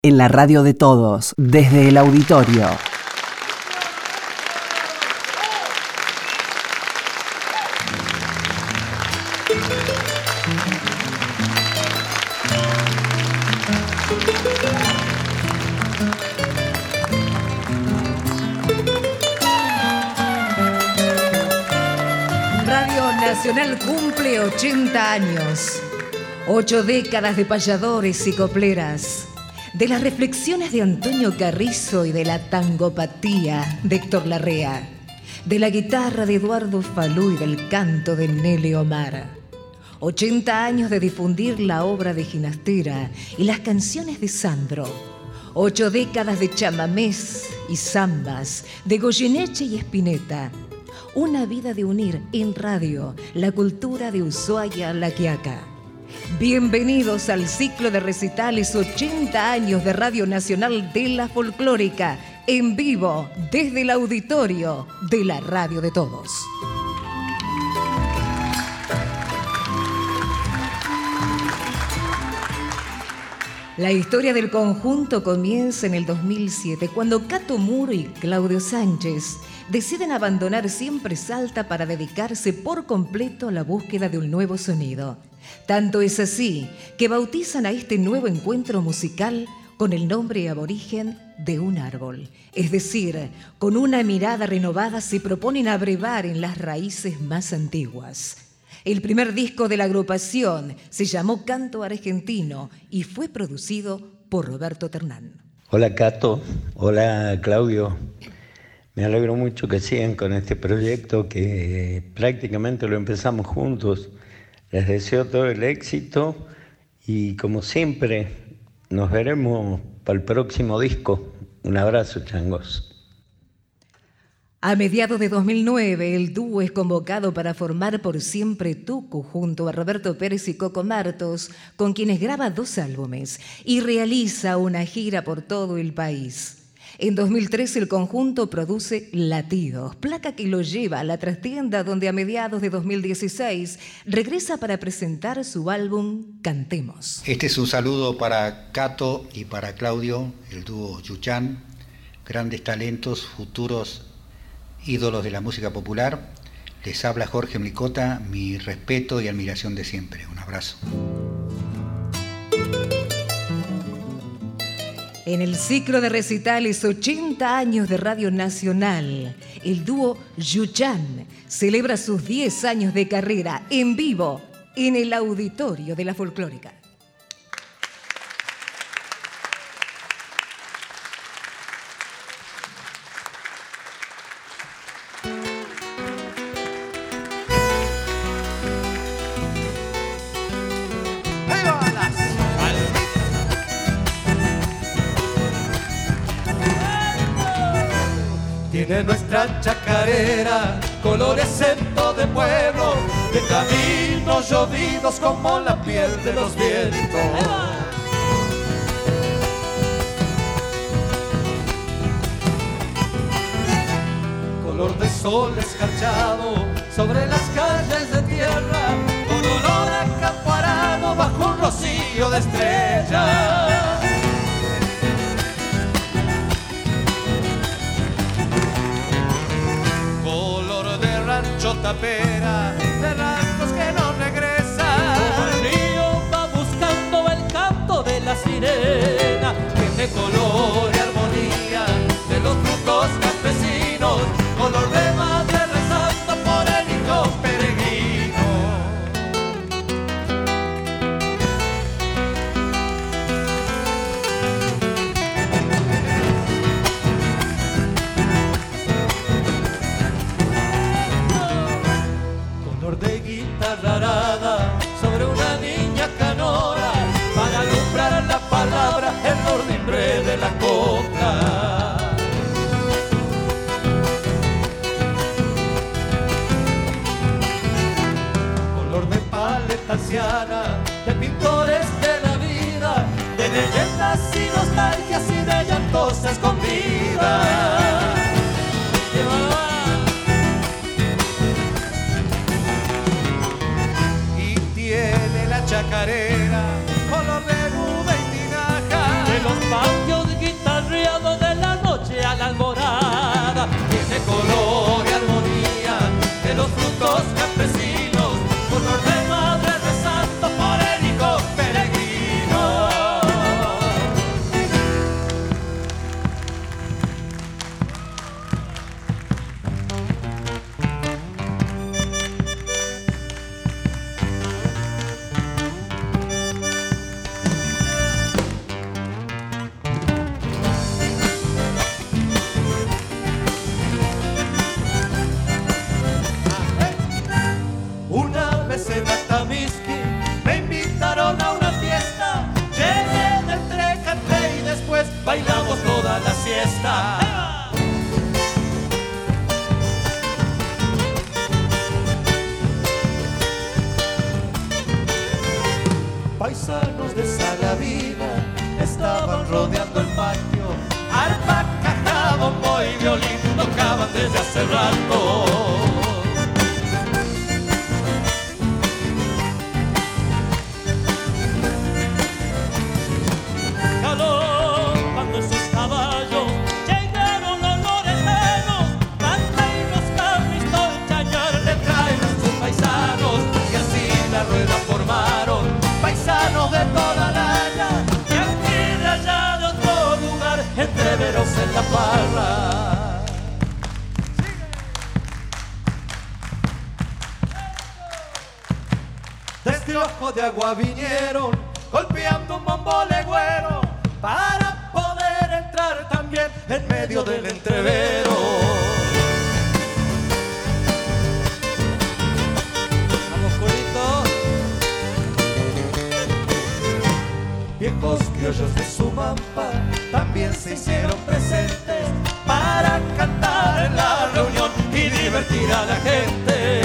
En la radio de todos, desde el auditorio. Radio Nacional cumple 80 años. 8 décadas de payadores y copleras. De las reflexiones de Antonio Carrizo y de la tangopatía de Héctor Larrea. De la guitarra de Eduardo Falú y del canto de Nelly Omar. 80 años de difundir la obra de Ginastera y las canciones de Sandro. 8 décadas de chamamés y zambas, de Goyeneche y Spinetta. Una vida de unir en radio la cultura de Ushuaia, La Quiaca. Bienvenidos al ciclo de recitales 80 años de Radio Nacional de la Folclórica, en vivo desde el auditorio de la Radio de Todos. La historia del conjunto comienza en el 2007, cuando Cato Muro y Claudio Sánchez deciden abandonar siempre Salta para dedicarse por completo a la búsqueda de un nuevo sonido. Tanto es así que bautizan a este nuevo encuentro musical con el nombre aborigen de un árbol. Es decir, con una mirada renovada se proponen abrevar en las raíces más antiguas. El primer disco de la agrupación se llamó Canto Argentino y fue producido por Roberto Ternán. Hola Cato, hola Claudio. Me alegro mucho que sigan con este proyecto que prácticamente lo empezamos juntos. Les deseo todo el éxito y como siempre nos veremos para el próximo disco. Un abrazo, changos. A mediados de 2009, el dúo es convocado para formar Por Siempre Tucu junto a Roberto Pérez y Coco Martos, con quienes graba 2 álbumes y realiza una gira por todo el país. En 2013 el conjunto produce Latidos, placa que lo lleva a la trastienda donde a mediados de 2016 regresa para presentar su álbum Cantemos. Este es un saludo para Cato y para Claudio, el dúo Yuchán, grandes talentos, futuros ídolos de la música popular. Les habla Jorge Mlicota, mi respeto y admiración de siempre. Un abrazo. En el ciclo de recitales 80 años de Radio Nacional, el dúo Yuchán celebra sus 10 años de carrera en vivo en el auditorio de la Folclórica. Tiene nuestra chacarera colores en todo el pueblo, de caminos llovidos como la piel de los vientos. Color de sol escarchado sobre las calles de tierra, con olor a campo arado bajo un rocío de estrellas. Tapera de rastros que no regresan. Como el río va buscando el canto de la sirena, tiene color y armonía de los frutos campesinos, color de madre rezando por el hijo peregrino. Sobre una niña canora para alumbrar la palabra, el ordimbre de la copla. Color de paleta anciana, de pintores de la vida, de leyendas y nostalgias y de llantos escondidas. Chacarera, color de nube y tinaja, de los bailamos toda la siesta. Paisanos de Salavina estaban rodeando el patio, arpa, caja, bombo y violín tocaban desde hace rato. Galopando esos caballos, llegaron los loretenos, Manta y los Carlitos, el chañar le traen a sus paisanos, y así la rueda formaron, paisanos de toda la allá, y aquí de allá de otro lugar, entreveros en la parra. Desde Ojo de Agua vinieron, golpeando un bombo legüero, para poder entrar también en medio del entrevero. Vamos, Julito. Viejos criollos de Sumampa también se hicieron presentes para cantar en la reunión y divertir a la gente.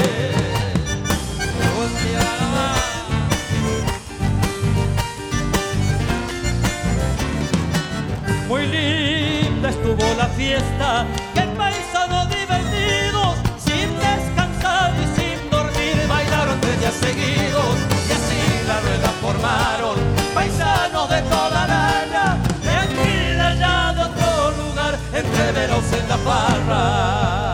Muy linda estuvo la fiesta, que el paisano divertidos, sin descansar y sin dormir, bailaron 3 días seguidos, y así la rueda formaron, paisanos de toda la allá, de aquí de allá de otro lugar, entreveros en la parra.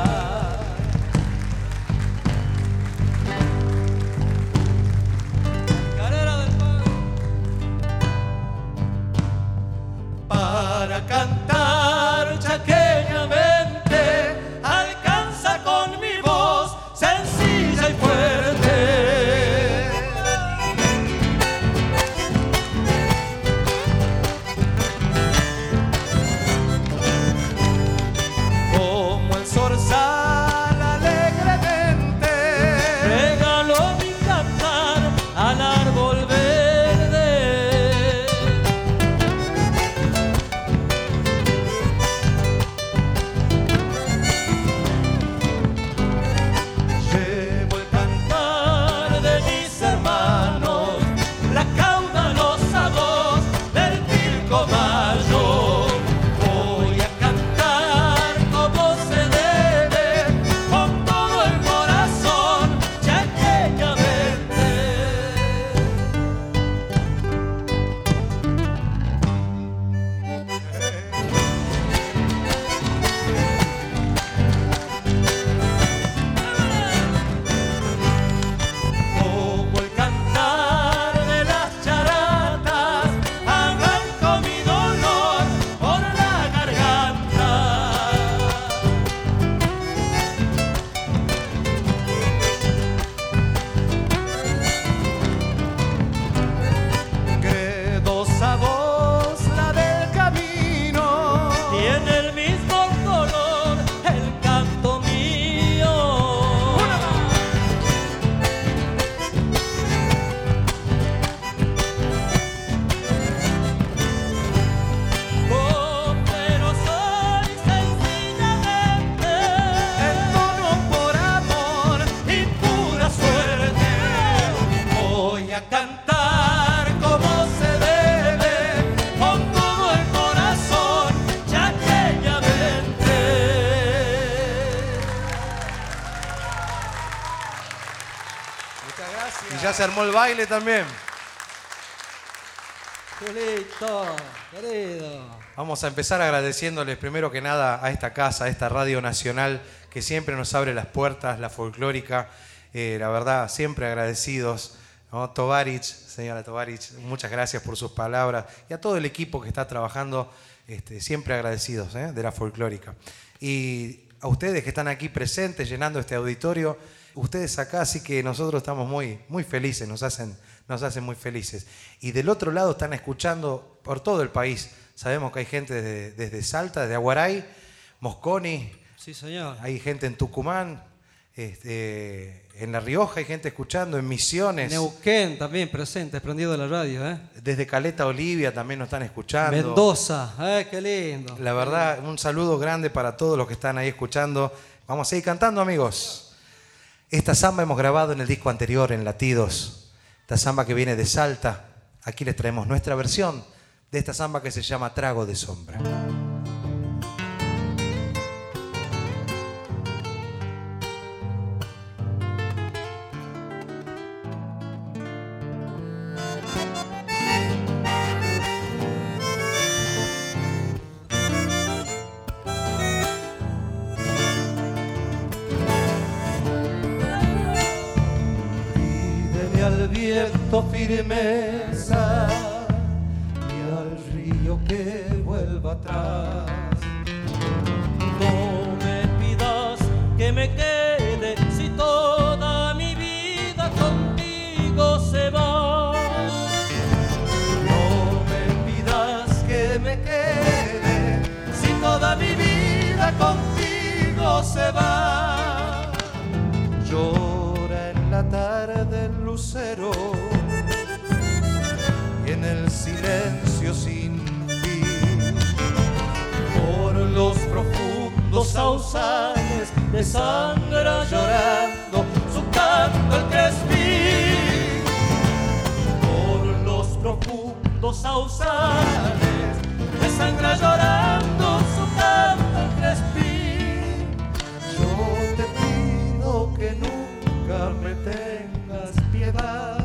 Para cantar chaqueñamente, alcanza con mi voz sencilla y fuerte. Como el zorzal alegremente regaló mi cantar al árbol verde. Ya se armó el baile también. Julito, querido. Vamos a empezar agradeciéndoles primero que nada a esta casa, a esta Radio Nacional que siempre nos abre las puertas, la folclórica. La verdad, siempre agradecidos, ¿no? Tovarich, señora Tovarich, muchas gracias por sus palabras. Y a todo el equipo que está trabajando, siempre agradecidos, de la folclórica. Y a ustedes que están aquí presentes, llenando este auditorio, ustedes acá, así que nosotros estamos muy, muy felices, nos hacen muy felices. Y del otro lado están escuchando por todo el país. Sabemos que hay gente desde Salta, desde Aguaray, Mosconi. Sí, señor. Hay gente en Tucumán, En La Rioja hay gente escuchando, en Misiones. Neuquén también presente, prendido la radio, ¿eh? Desde Caleta Olivia también nos están escuchando. Mendoza, qué lindo. La verdad, un saludo grande para todos los que están ahí escuchando. Vamos a seguir cantando, amigos. Esta samba hemos grabado en el disco anterior, en Latidos. Esta samba que viene de Salta. Aquí les traemos nuestra versión de esta samba que se llama Trago de Sombra. Al viento firmeza y al río que vuelva atrás. No me pidas que me quede si toda mi vida contigo se va. No me pidas que me quede si toda mi vida contigo se va. Llora en la tarde el lucero y en el silencio sin fin por los profundos sausales desangra llorando su canto el crespín. Por los profundos sausales desangra llorando su canto el crespín. Yo te pido que nunca me tengas piedad,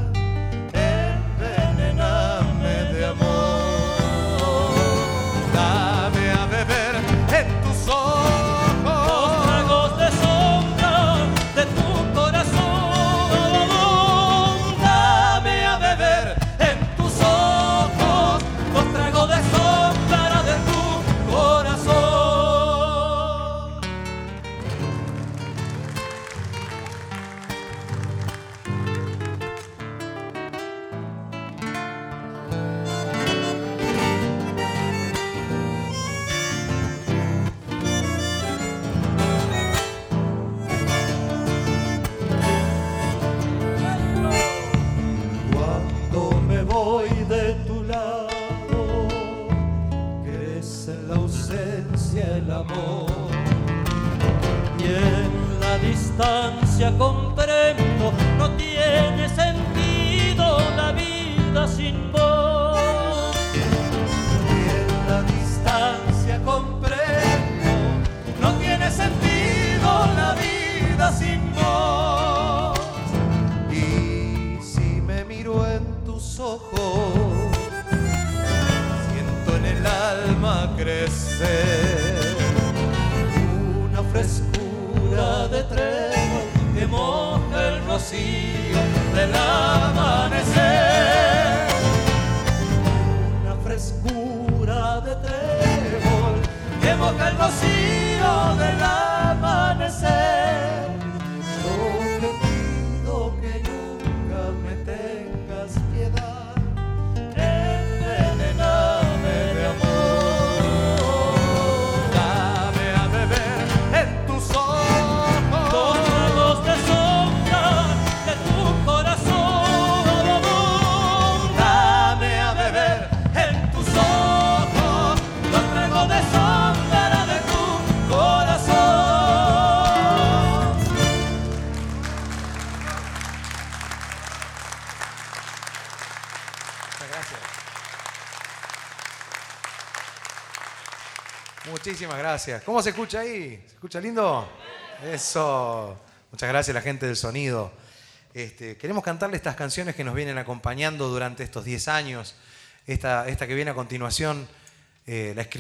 envenename de amor. Dame a beber en tus ojos los tragos de sombra de tu corazón. Dame a beber en tus ojos los tragos de sombra de tu corazón. Cuando me voy de tu lado, crece en la ausencia el amor. Y en la distancia comprendo, no tiene sentido la vida sin vos. Y en la distancia comprendo, no tiene sentido la vida sin vos. Y si me miro en tus ojos, siento en el alma crecer una frescura de trébol que moja el rocío del amanecer. Una frescura de trébol que moja el rocío del amanecer. Yo te pido que nunca me tengas piedad, envenename de amor. Dame a beber en tus ojos los tragos de sombra de tu corazón. Dame a beber en tus ojos los tragos de sombra de tu corazón. Muchas gracias. Muchísimas gracias. ¿Cómo se escucha ahí? ¿Se escucha lindo? Eso. Muchas gracias a la gente del sonido. Queremos cantarle estas canciones que nos vienen acompañando durante estos 10 años. Esta que viene a continuación la escribí